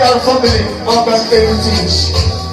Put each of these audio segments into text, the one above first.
royal family, Morgan Heritage.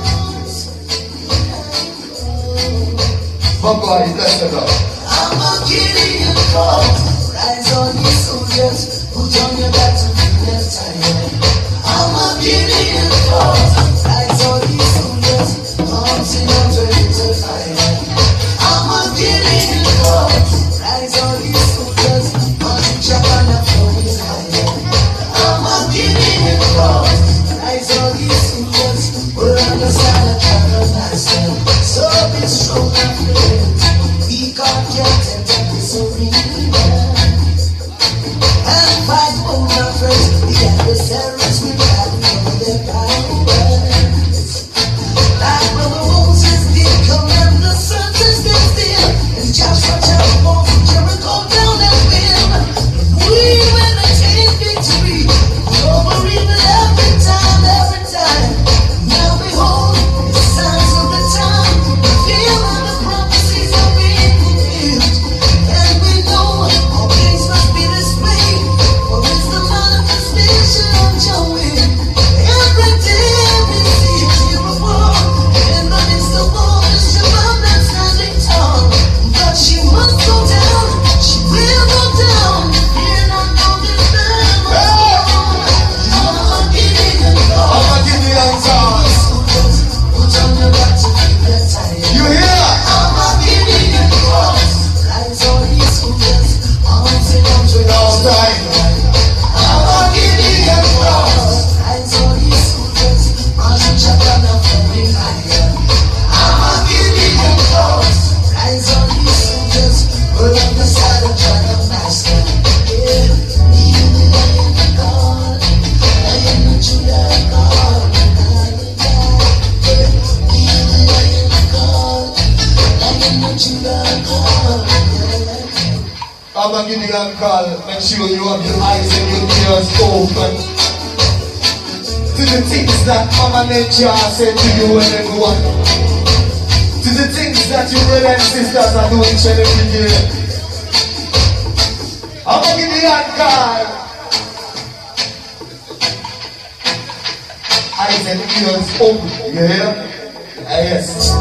Bye-bye, bless it up. I'm a Gideon call. Rise on your soldiers, put on your back to be left tired. I'm a Gideon call. Rise on your soldiers, mountain of the fire. I'm a Gideon call. Rise on your soldiers, mountain Japan of the fire. I'm a Gideon call. Rise on your soldiers, we're on the side of travel master. So be strong and brave. We can't get tempted so real. And fight for my friends. The adversaries will have over their powers. Like Brother Moses did, command the sun to stand still. And Joshua Jericho from Jericho down and win. We will attain victory over evil every time. Now behold, the signs of the time. Feel how the prophecies are being fulfilled. And we know all things must be displayed. For it's the manifestation of your will. Every day we see a tear of war. In the midst of all this, your mom that's standing tall. But she must go down. She will go down. Fear not, no despair. I'm a Gideon call. I'm a Gideon call. Put on your back to keep your tired. You hear? I'm a Gideon call. Rise on your soldiers, mountain of No time. I'm a Gideon call. Rise on your soldiers, mountain Japan of the fire. I'm a Gideon call. Rise on your soldiers, we're on the side of Dragon Master. Yeah, you the Lion God, Lion of Judah God, yeah, you the Lion God, Lion of Judah God. I'm a Gideon call. Make sure you have your eyes and your ears open to the things that Mama Nature said to you and everyone. To the things that your brothers and sisters are doing each and every day. I'm a Gideon call. Eyes and ears open. You hear? Yes.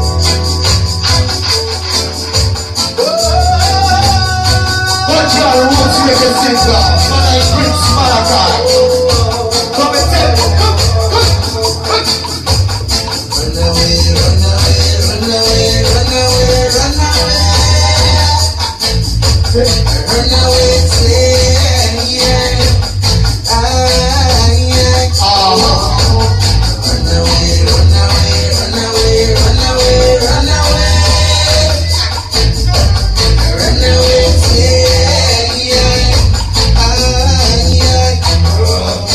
Watch your roots make a singer. Man, I Prince Malachi. Come and tell me. Come. Run away, run away, run away, run away, run away. Run away, yeah. Run away, run away, run away, run away, run away. Run away, yeah.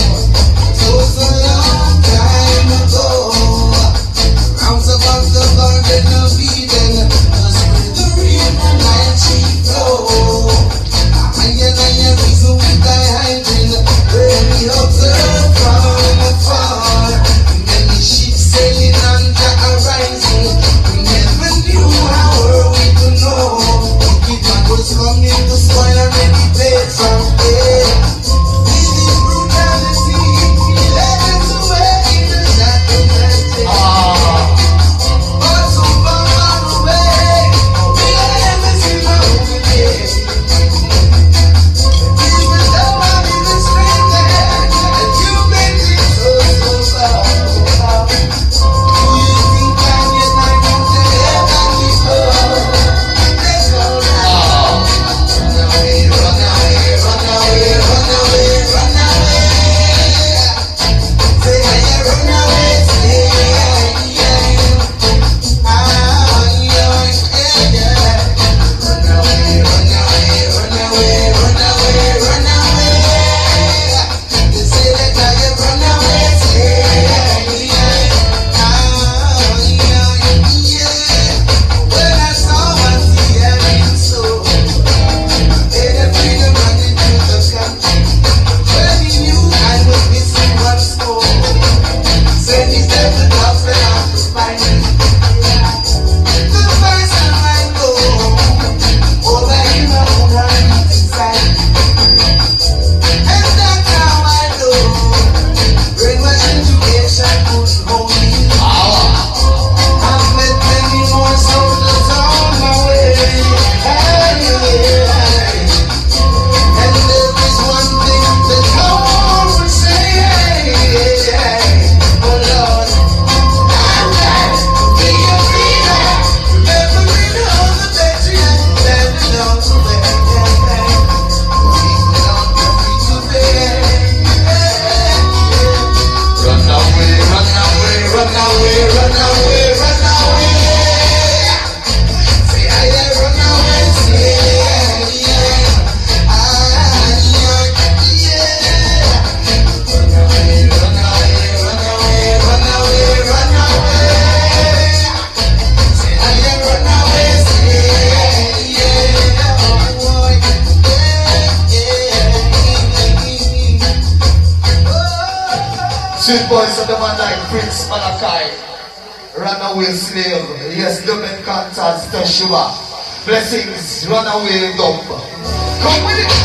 Sweet boys of the man like Prince Malachi, Runaway Slave, yes, Lumen Cantas, Teshuba, Blessings, Runaway Dump. Come with it!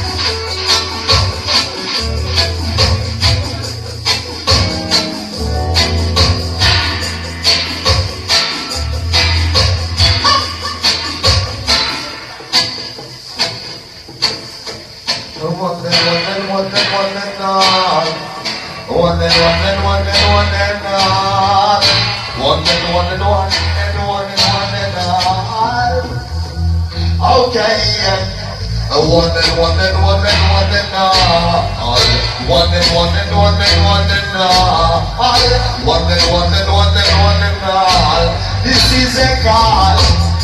Okay, one and all. This is a call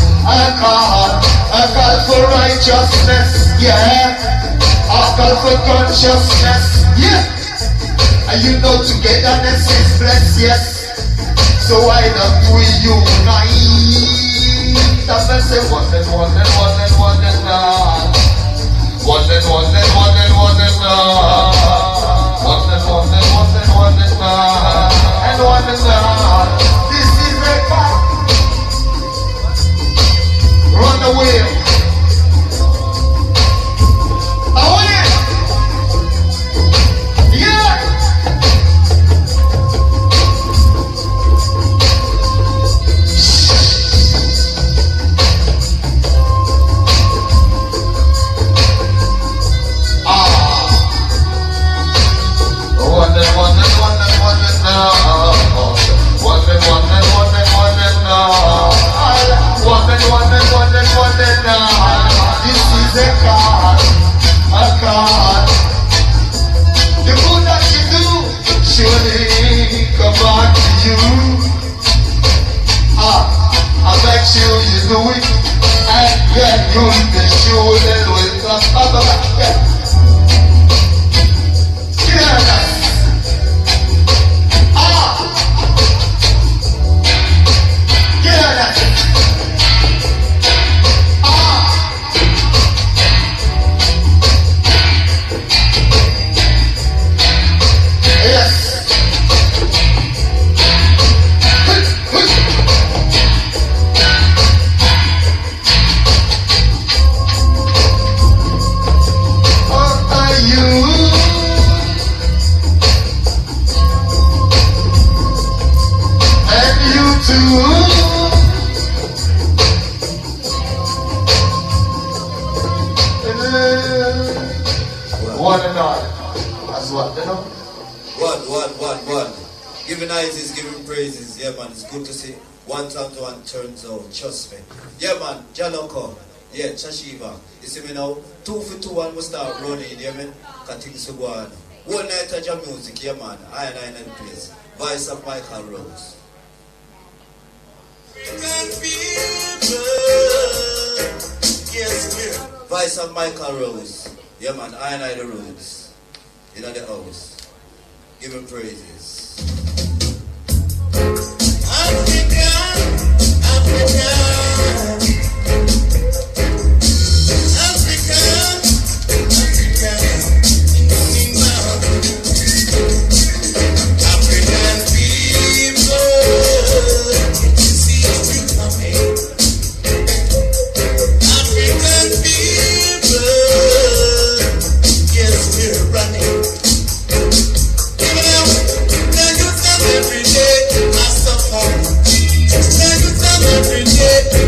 for righteousness, yeah. A call for consciousness, yeah. And you know togetherness is blessed, yes. So why don't we unite? That's why I say one and all. This is a call. Run away. I want it. Yeah. This is a card. The good that you do surely come back to you. I bet you do it, and then you'll be sure that will come back. Yeah. One and all. That's what, you know? One. Giving eyes, giving praises. Yeah, man, it's good to see. 1 times 1 turns out. Trust me. Yeah, man, Jaloko. Yeah, Chashiva. You see me now? 2 for 2 and we start running. Yeah, man? Things to go on. One night of your music. Yeah, man. I in the place. Voice of Michael Rose. Voice of Michael Rose. Yeah, man, I and the roads. In the house. Give him praises. Africa. African people, see you coming. African people. Yes, we're running. Give it up. Now you tell every day I suffer. Now you tell every day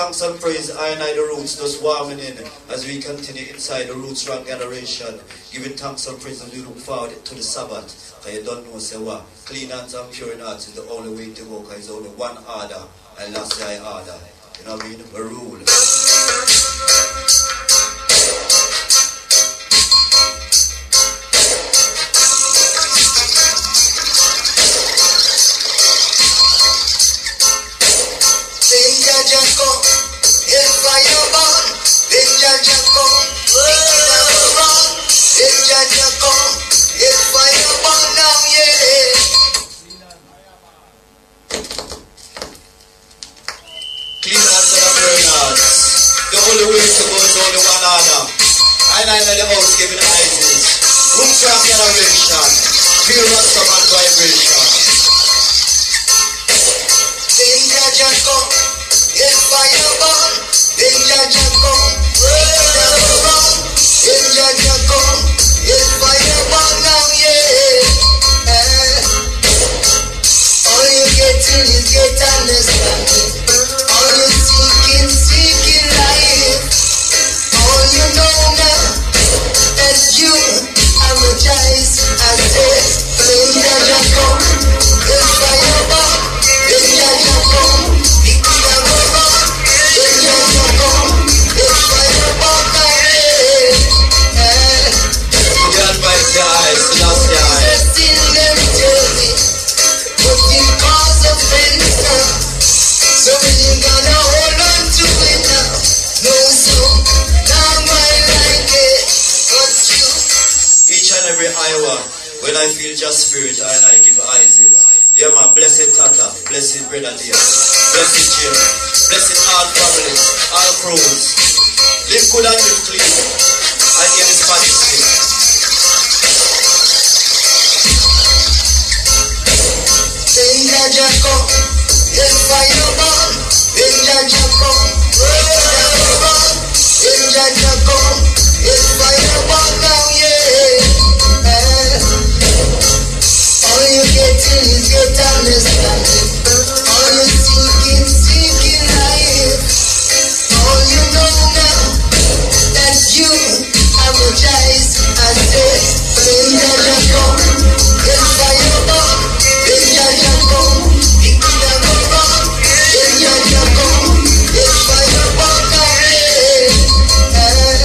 thanks and praise. I and the roots just warming in as we continue inside the Roots Rock Generation. Giving thanks and praise, and we look forward to the Sabbath. Because you don't know, say what? Clean hands and pure in heart is the only way to go. Because it's only one order, and last day order. You know what I mean? A rule. The only way to go is only one order. And I know the house giving ISIS. Roots Rock Generation. Feel Rastaman vibration. Danger just come. It's fire burn. Danger just come. Danger just come. It's fire burn now, yeah. All you getting is get understanding. All you seeking life. All you know now that you apologize. I said, danger just come. It's fire burn. Danger just come. Danger just come. It's fire burn now, yeah. You advise your eyes, lost your eyes. Still them tell me, but it cause offense now. So you gotta hold on to it now. No, so now I like it, but you. Each and every hour, when I feel just spirit, I give ISIS. Yeah man, blessed Tata, blessed Brother Dear, blessed Jim, blessed all families, all crews. Live good and live clean. I give this body stick. Danger just come, it's fire burn. Danger just come, danger just come, it's fire burn now, yeah. All you getting is get understanding. All you seeking life. All you know now that you apologize. I said, danger just come, it's fire burn. Danger just come, danger just come, danger just come, it's fire burn now, yeah.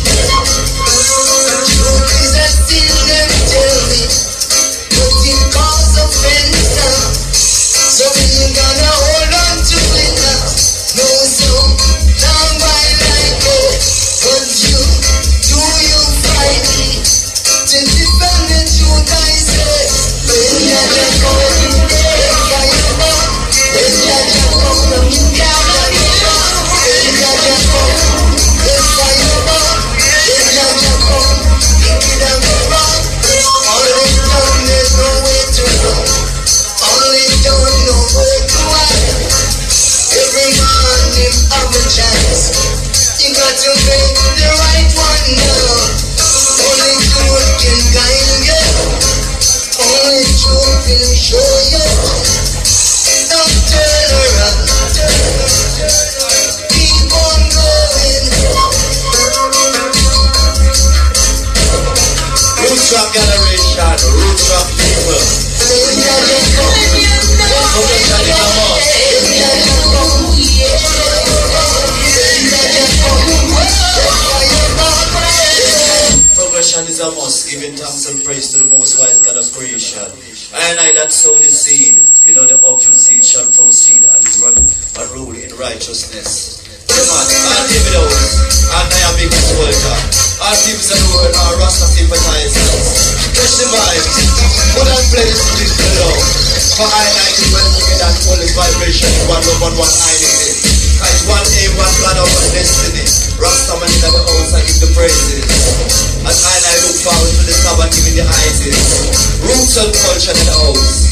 Truth is that still them tell me, but it cause offense now. So you gotta hold on to it now. No, so now I like it, but you fight me to defend the truth I say. Danger just come, it's fire burn. Danger just come, danger just come, it's fire burn. Danger just come, wicked and wrong. All this time there's no way to go. Only don't know where to hide. Every man him have a chance. You got to make the right one now. Only truth can guide you. Only truth will show you. Don't turn around. Keep on going. Roots Rock Generation, Roots Rock people. Danger just come. Progression is a must. Danger just come. Danger just come. Fire burn. Progression is a must. Giving thanks and praise to the Most Wise God of creation. And I that sow the seed, you know the upward seed shall proceed and run and rule in righteousness. Come on, I'll give it out. And I am big Walter. All people in the world are Rasta sympathizers. Catch the vibes. Put on play this music below. For I like it when we get that holy vibration. One love and one identity. It's one aim, one plan, and one destiny. Rasta man in the house, I give the praises. As I look forward to the Sabbath, giving the ISIS. Roots and culture in the house.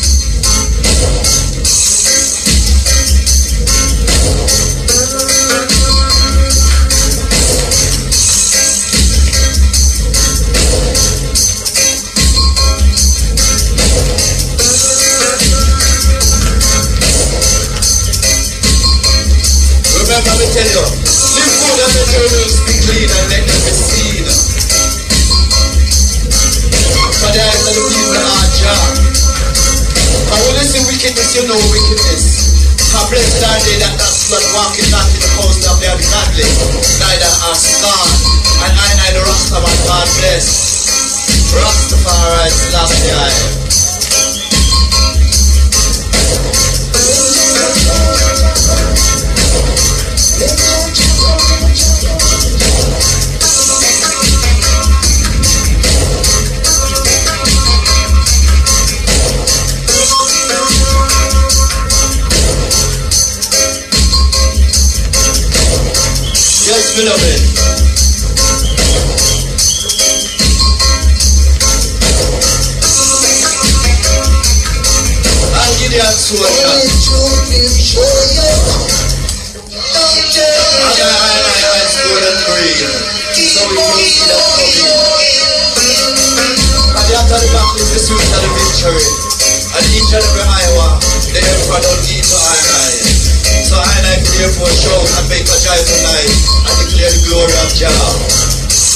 remember me tell you, live good and let your rules be clean and let them be seen. For the eyes of the people are jar. And when you see wickedness, you know wickedness. How blessed are they that not slut walking not in the coast of the ungodly, neither are scorned. And I the Rastaman, God bless. Rastafari, Selassie. Yes, beloved. I'll give you a sword. I sword and free. So we can see that coming. And the after the battle is the sweet of the victory. And each and every Iowa, the emperor don't need to I. So I can therefore shout and make a joyful night and declare the glory of Jah.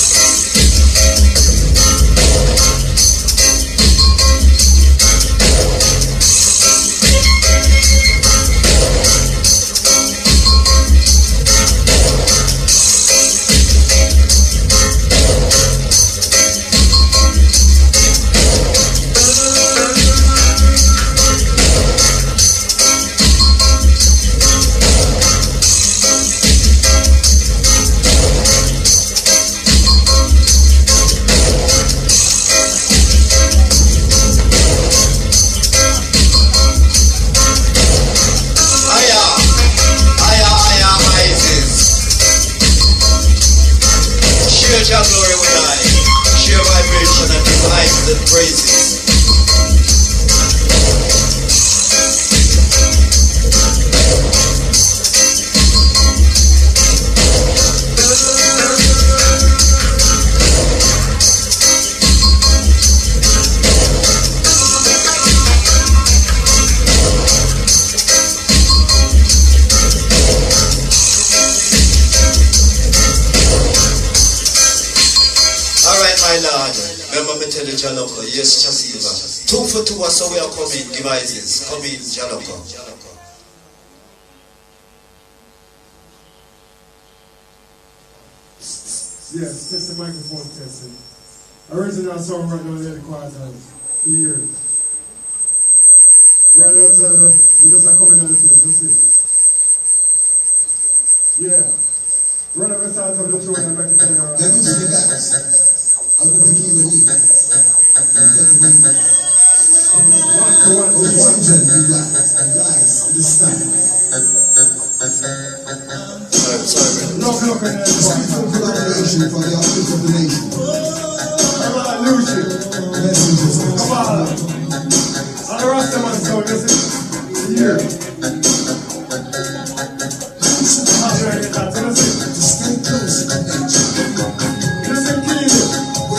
Share Jah glory with I, share vibration and divine and praises. My Lord, remember me tell you Jaloko, yes Chasiva. 2 for 2 so we are coming devices. Come in Jaloko. Yes, test the microphone testing. Original song right now in the quarters for years. Right now we just are coming on the place, let's see. Yeah. Run up and start up the show and back to the general. Let me see that. Out of the key relief. One. Lies in the sky. Sorry. Look at that. Collaboration for the outfit of the nation. Come on, Lucy. Messengers. Come on. On the Rastaman song, listen. Here. Stay close to nature. Listen, Keely.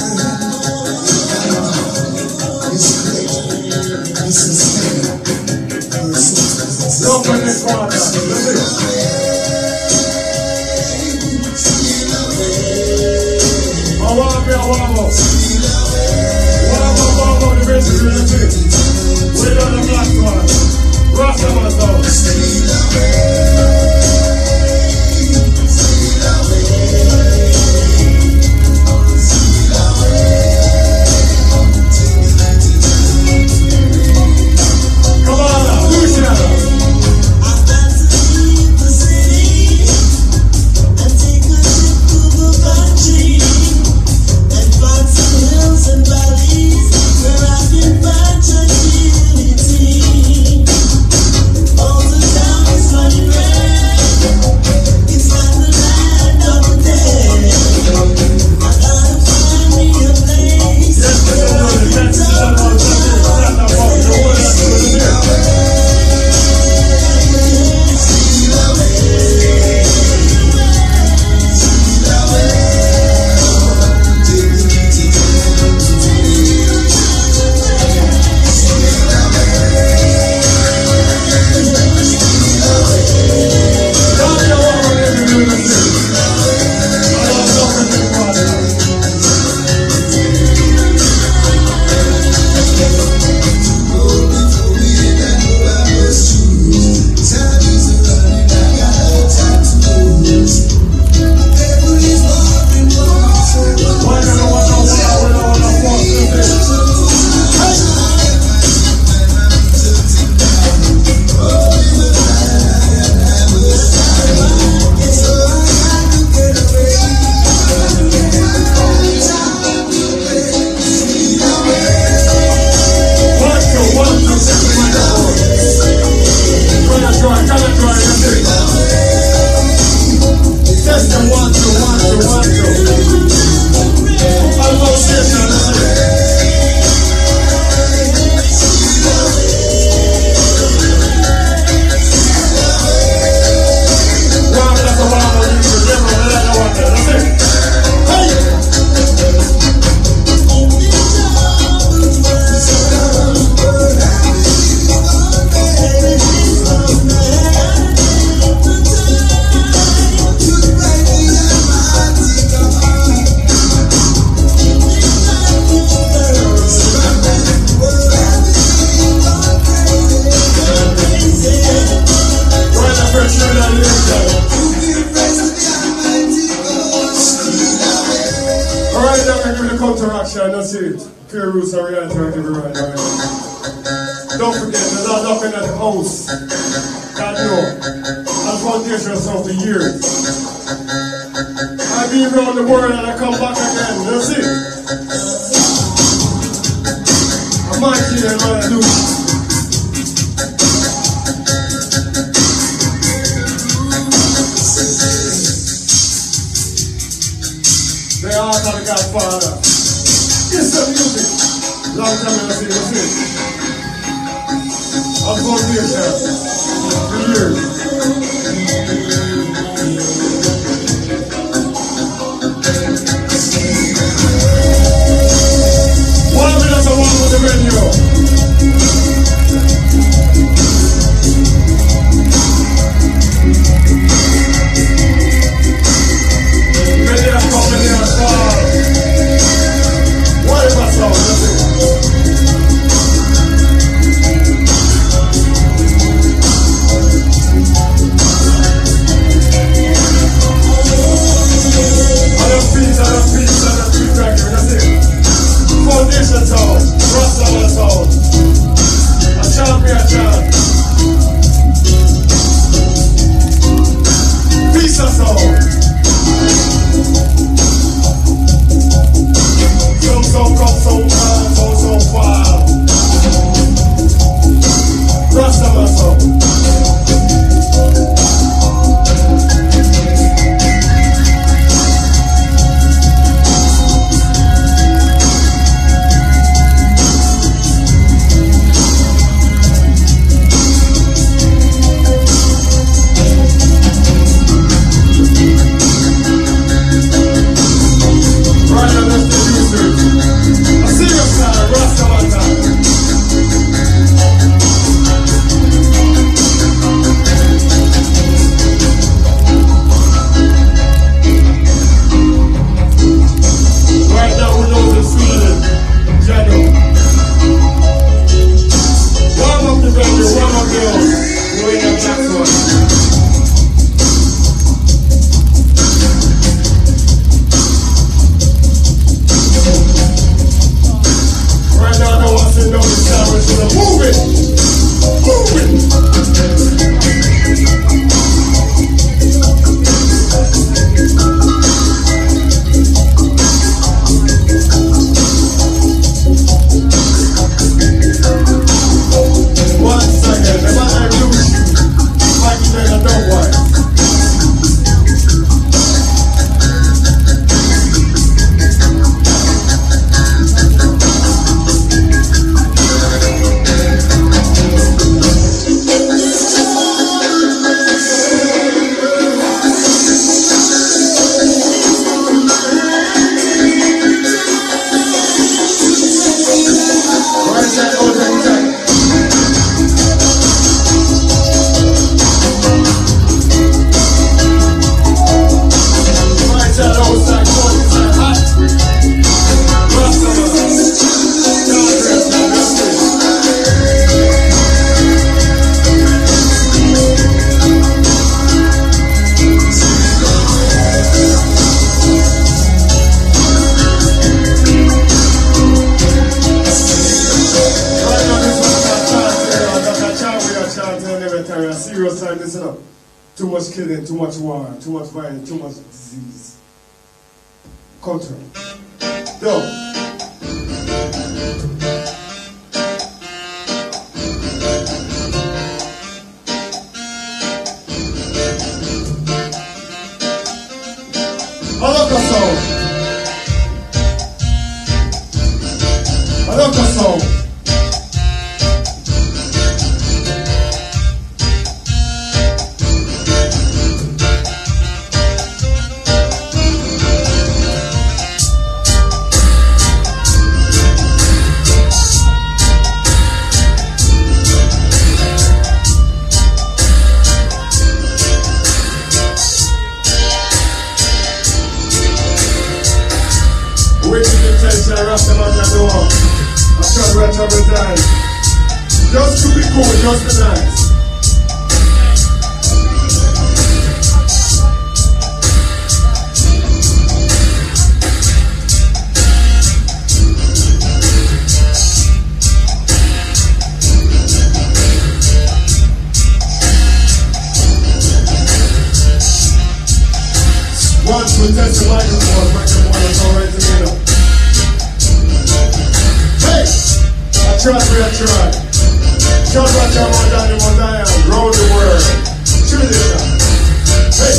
Don't put this one One the basic unity. We got the black one. Rastaman that's it. Pure Roots and Reality right everywhere right now. Don't forget, there's a knocking at the house. God know. I've foundation yourself for years. I've been around the world and I come back again. That's it. I'm mighty and what I do. They are not the Godfather. It's the music. Long time I see what's it. I'm going to be here for years. One minute I want with the radio. Too much killing, too much war, too much violence, too much disease. Culture. Yo. Just to be cool, just be nice. One, two, test the microphone, make them want to go right together. Hey! I tried, we tried. Shout out to my Danny Mondayan, roll the world. Tradition. Hey!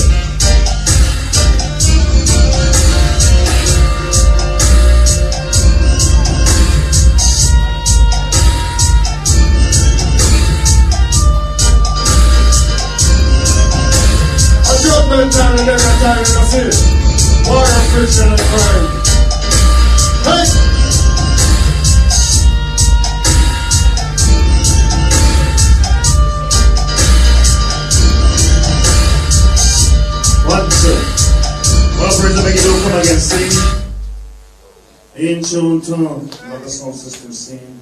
Time and every time in the city. Water, friction, and crime. Hey! One, two. Well, friends, make it do come again, sing. In tune, tune. Another sound system scene.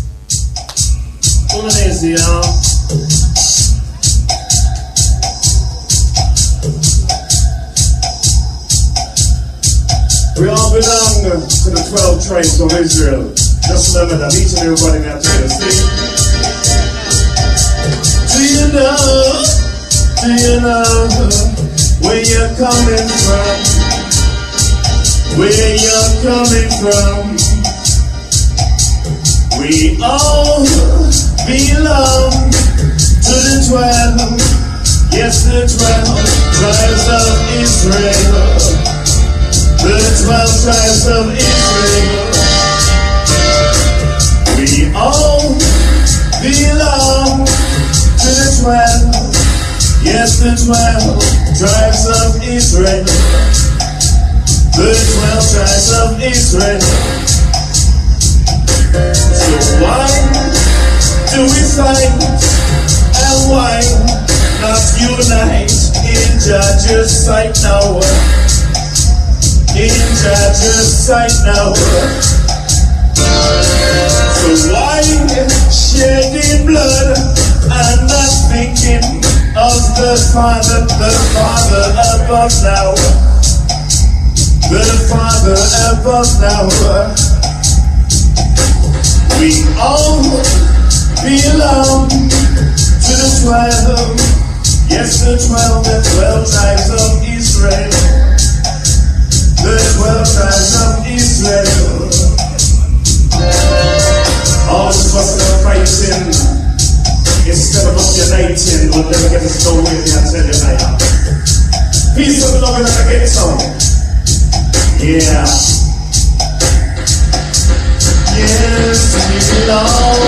Tune it easy, y'all. We all belong to the 12 tribes of Israel. Just remember that each and everybody got to see. Do you know where you're coming from? Where you're coming from? We all belong to the 12. Yes, the 12 tribes of Israel. The 12 tribes of Israel. We all belong to the 12. Yes, the 12 tribes of Israel. The 12 tribes of Israel. So why do we fight? And why not unite in Judge's sight now? In Judge's sight now. So why shedding blood and not thinking of the Father above now? The Father above now. We all belong to the 12. Yes, the 12 tribes of Israel. The 12 tribes of Israel. All fussing and fighting instead of us uniting, we'll never get this going with you, I tell you now. Peace and love and I get some. Yeah. Yes, we belong.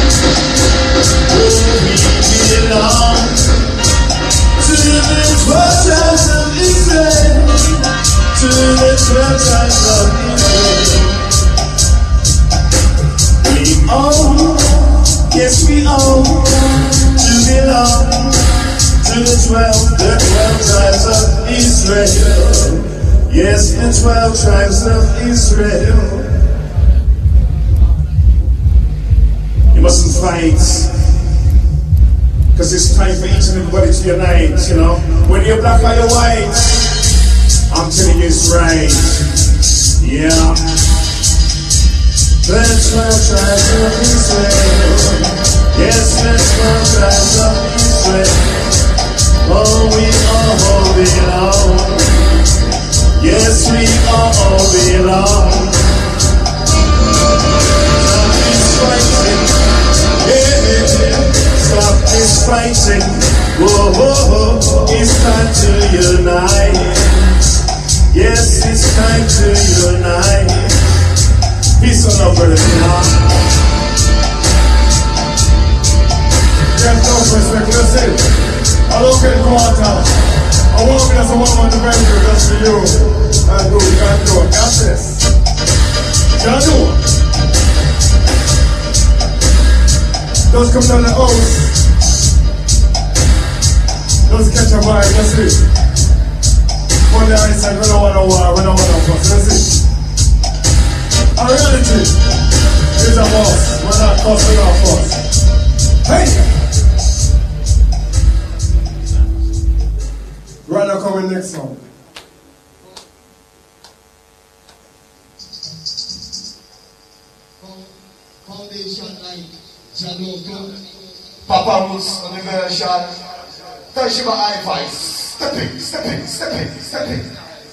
We belong to the 12 tribes of Israel. To the 12 tribes of Israel. We all, yes we all, to belong to the 12 tribes of Israel. Yes, the 12 tribes of Israel. You mustn't fight, because it's time for each and everybody to unite, you know. When you're black or you're white, I'm telling you it's right. Yeah. The 12 tribes of Israel. Yes, the 12 tribes of Israel. Oh, we all belong. Yes, we all belong. Stop this fighting. Yeah. Stop this fighting. Whoa, whoa, whoa. It's time to unite. Yes, it's time to unite. Peace and love, brother. There's no respect, that's it. I look at the quarter. I walk as a woman on the venture just for you. And do, can't do it. Got this. Can't do it. Just come down the house. Just catch a vibe, that's it. On the high side, we don't want to war, we don't want to fuss, that's it. Our reality is a boss, we're not cussing our fuss. Hey! Right now, coming next song. Foundation like Jaloko, Papa Mus on the version, Toshiba High Vice. Stepping.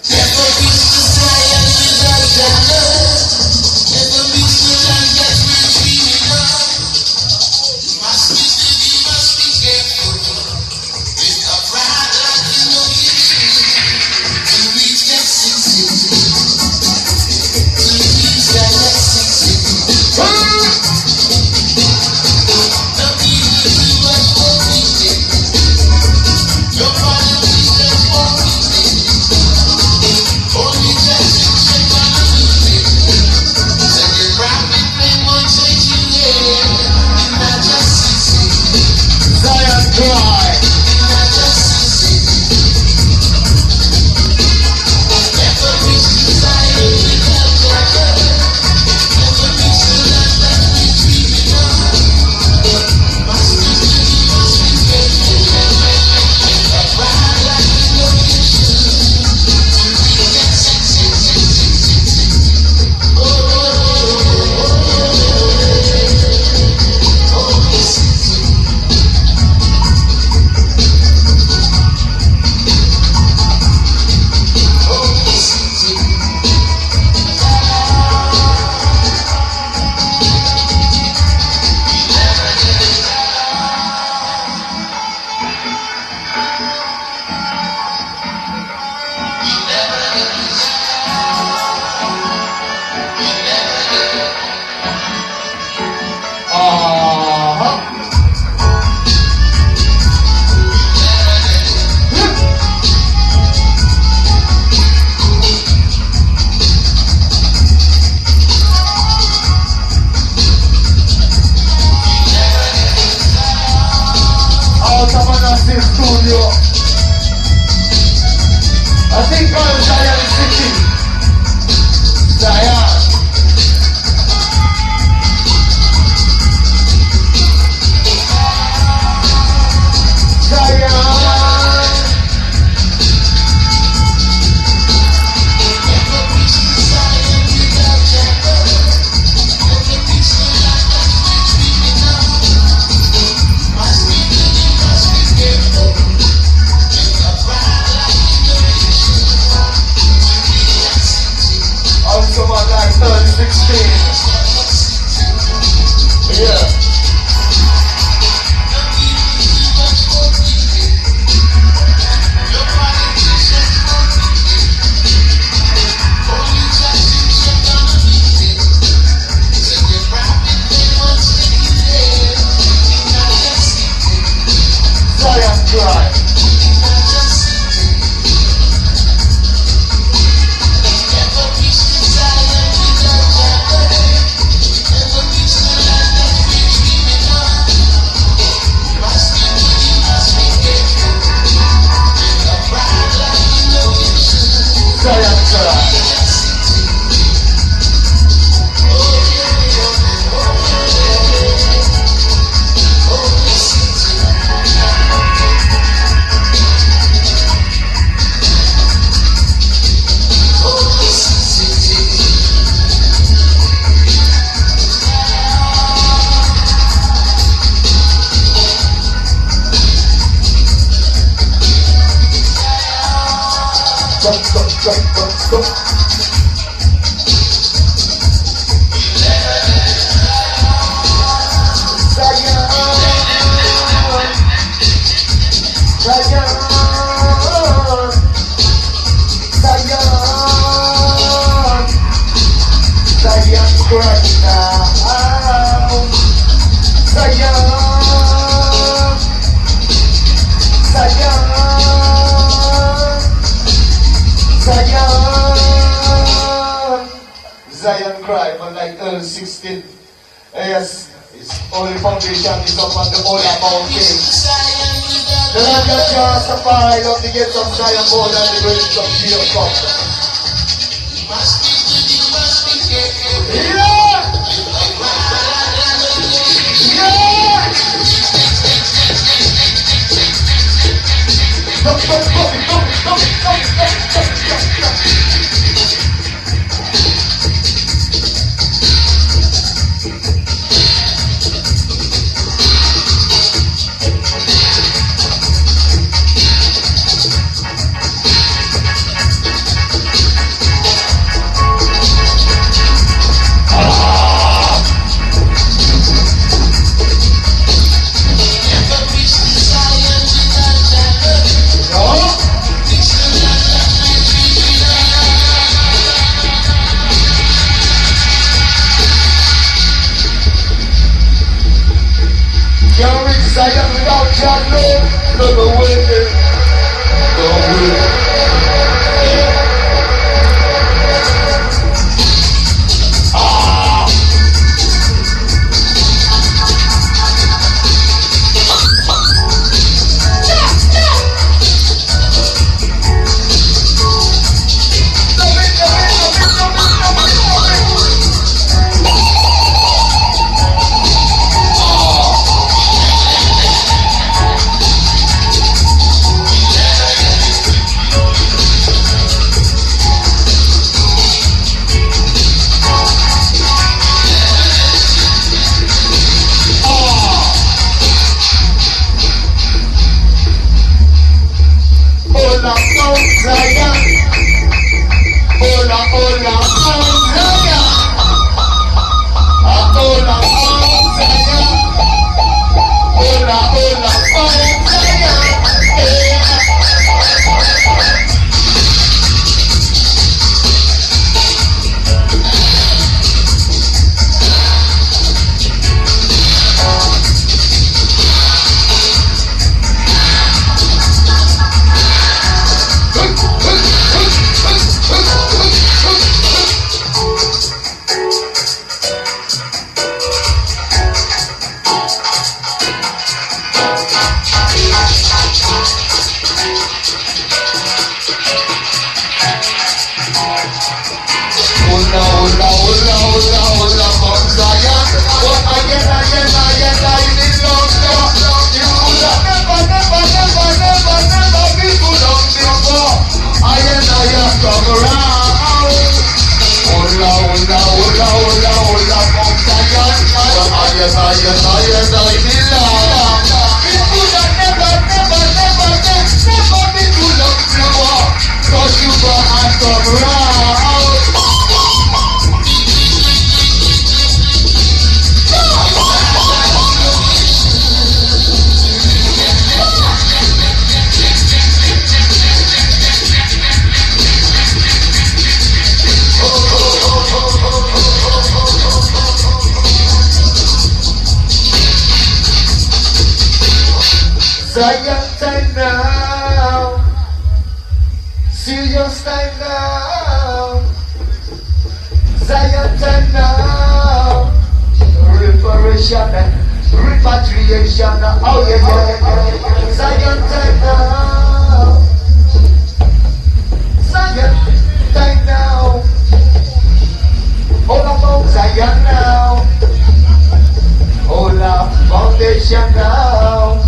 Zion cry, but like Earl 16. Yes, his only foundation is up on the Ola Mountain. The land that justified of the gates of Zion more than the gates of Jacob. Yeah! Yeah! Don't wait. Don't wait. Zion time now, serious time now, Zion time now, reparation, repatriation, oh yeah, Zion time now, Zion time now, all about Zion now, all our foundation now.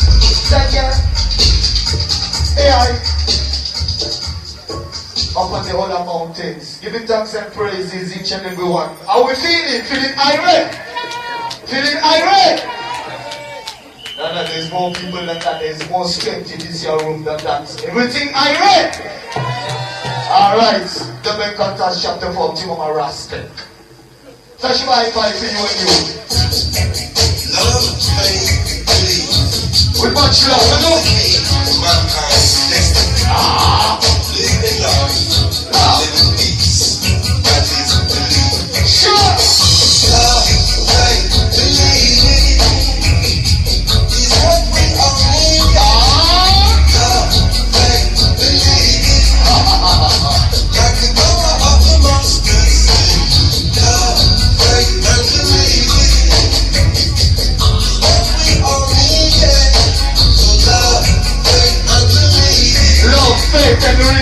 Up on the other mountains, giving thanks and praises each and every one. Are we feeling? Feeling irate? Feeling irate? No, there's more people than that. There's more strength in this your room than that. Everything irate? Alright, the Benkantas chapter 4, Timoma Rastek. Touch my fight for you and you. Love, faith, believe. With much love, you know? Mankind's destiny. Live in love, live in peace. That is believe. Sure! Love, faith, believe is what we all need. Love, faith, believe. Got the power of the mustard seed. Love, faith, and believe is what we all need. So love, faith, and believe. Love, faith, and believe.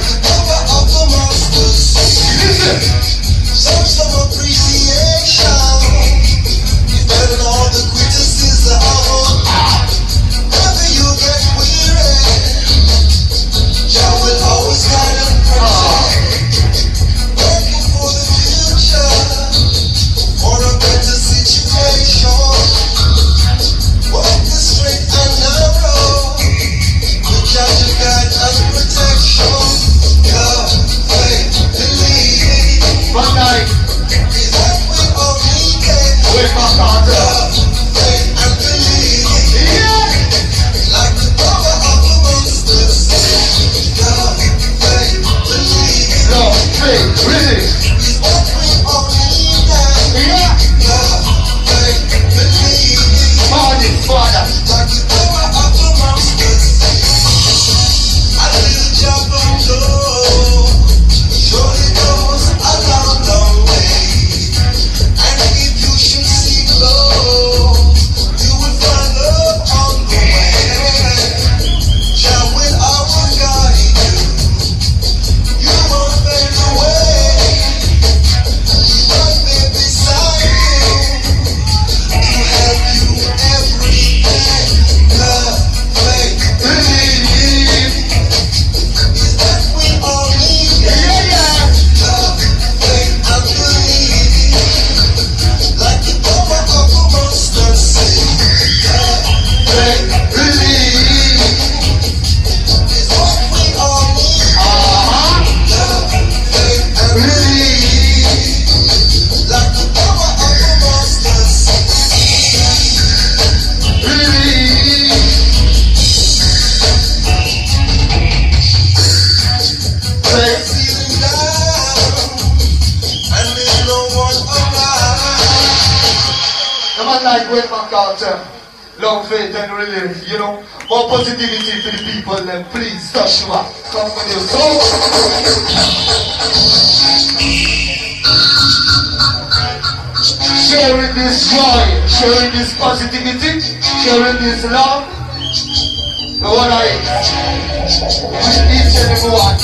Listen. Some appreciation is better than all the criticism. Never you get weary, Jah will always guide and protect. Working for the future, for a better situation. Walk the straight and narrow, with Jah to guide and protection. man like Wayne McCarter, love, faith and relief, you know. More positivity to the people, then please, Joshua, come with your soul. Sharing this joy, sharing this positivity, sharing this love. The one I with each and every one.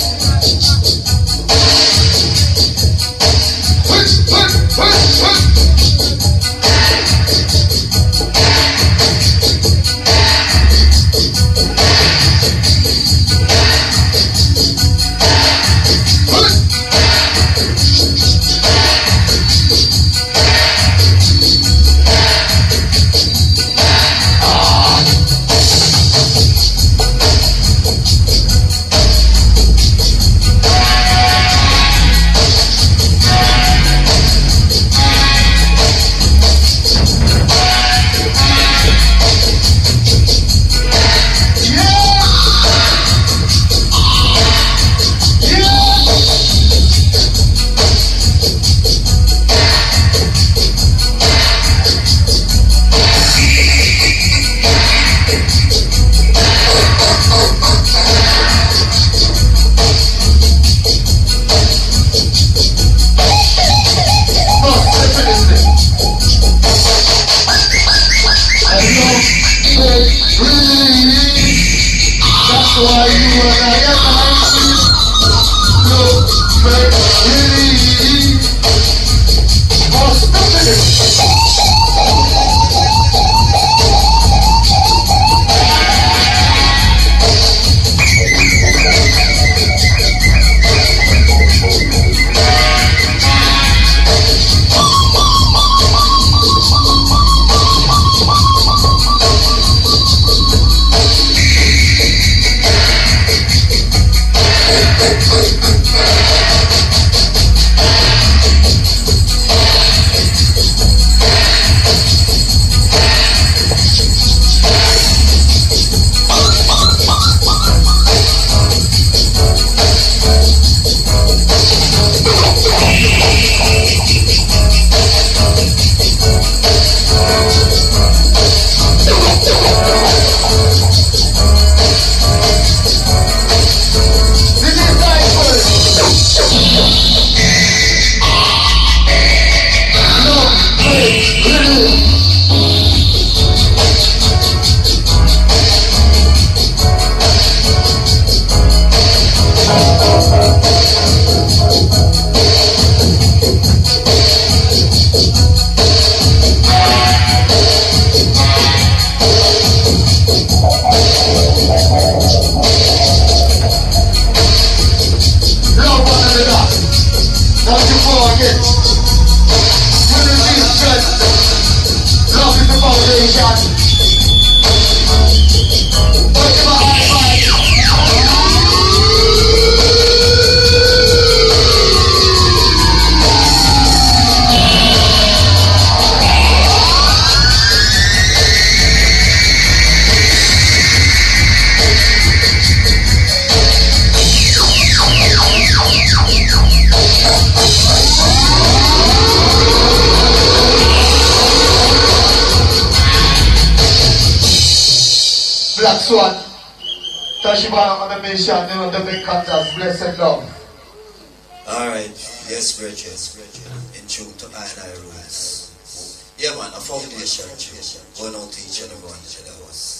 Black Swan, Tashibana on the mission, the big contest, blessed love. Alright, yes, Bridget, in tune to I rules. Yeah, man, a foundation, going out to each and every one of us.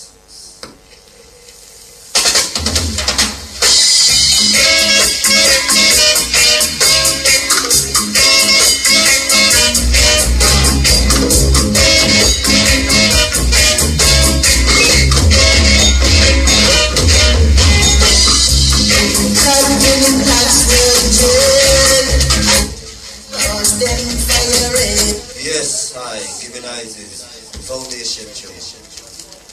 Yes, I giving eyes foundation church.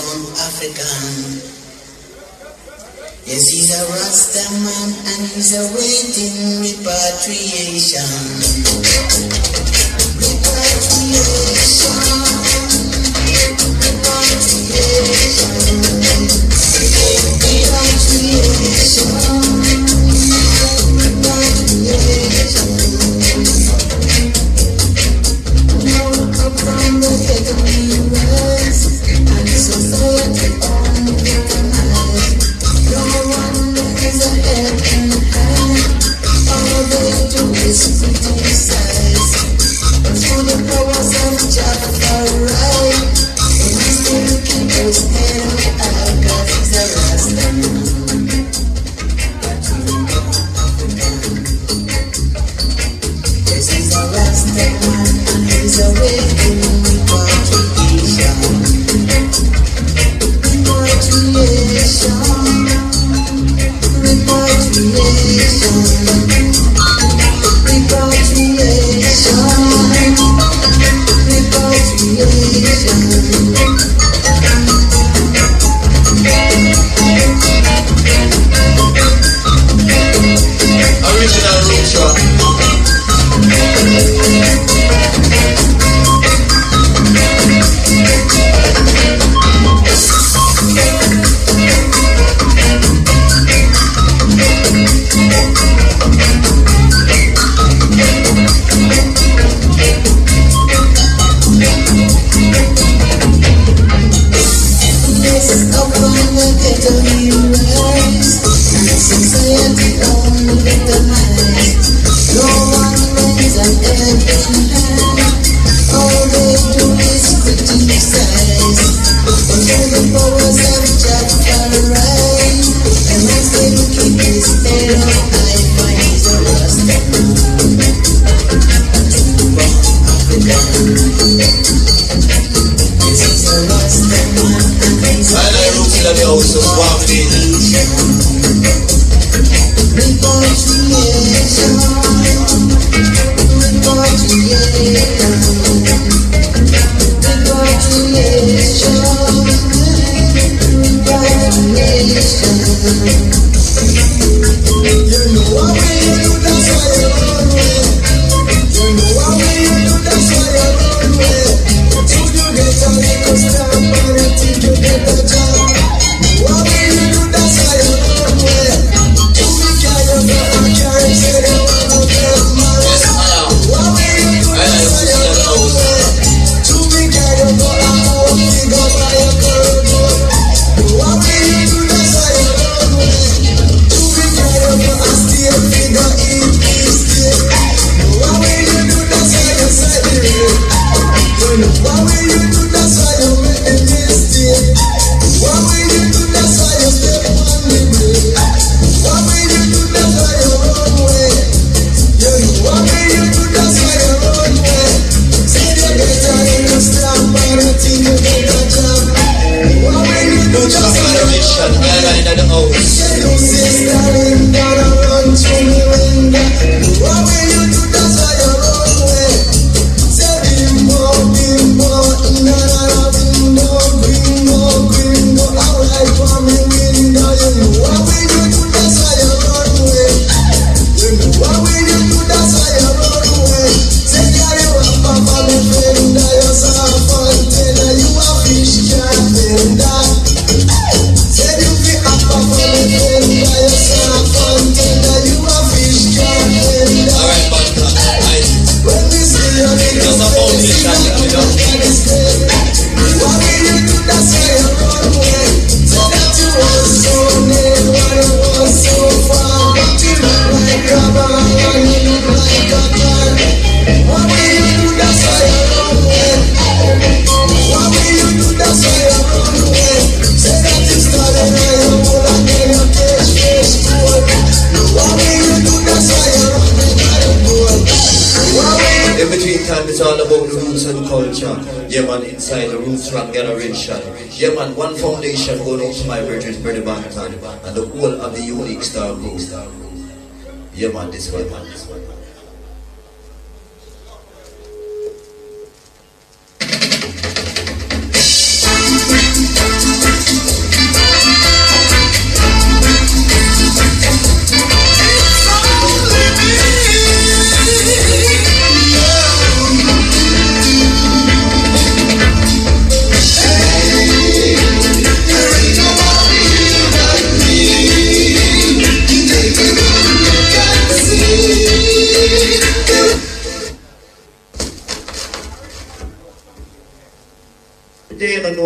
born African. Yes, he's a Rasta man and he's awaiting repatriation. Repatriation. It's all about the roots and culture. Yeah man, inside the Roots Rock generation. Yeah man, one foundation going out to my brethren, Brother Banton, and the whole of the Unique Star Group. Yeah man, this one, man, this one.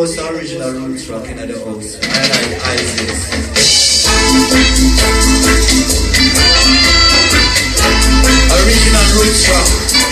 most original roots rock in the house. I like Isis. Original roots rock.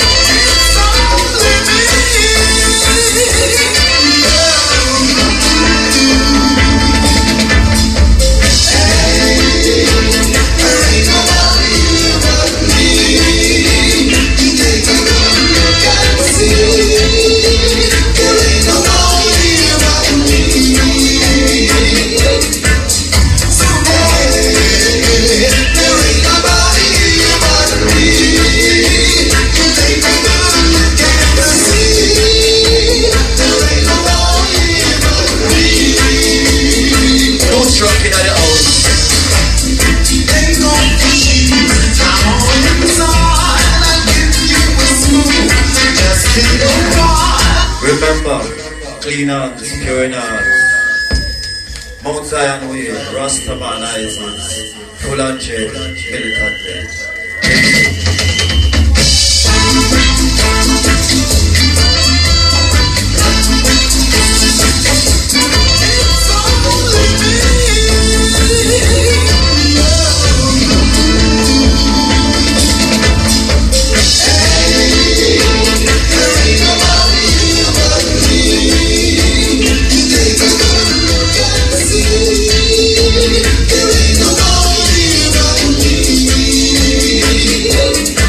Remember, clean hands, pure in heart. Mount Zion way, Rastaman Isis, full on chain, militant there. There ain't nobody but me.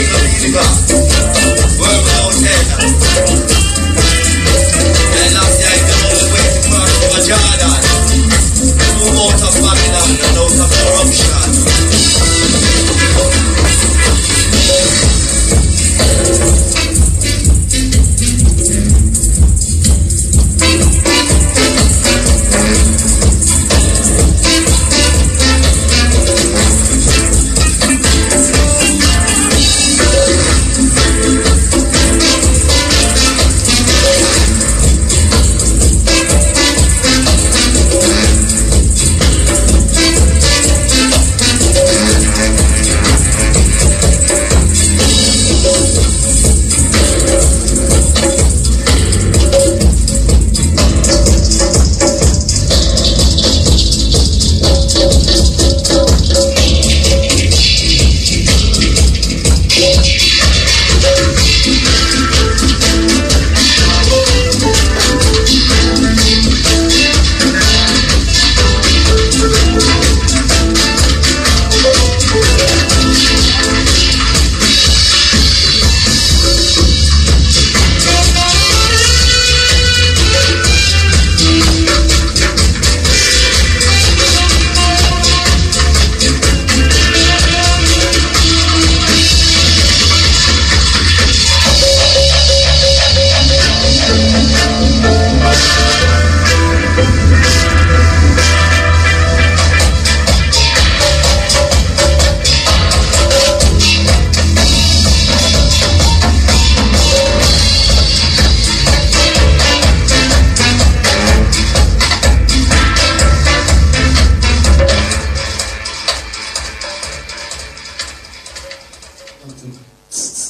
Something.